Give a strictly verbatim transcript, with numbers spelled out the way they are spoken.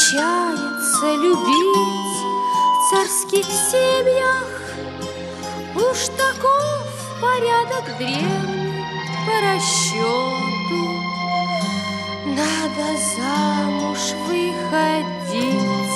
случается любить в царских семьях. Уж таков порядок древний по расчету. Надо замуж выходить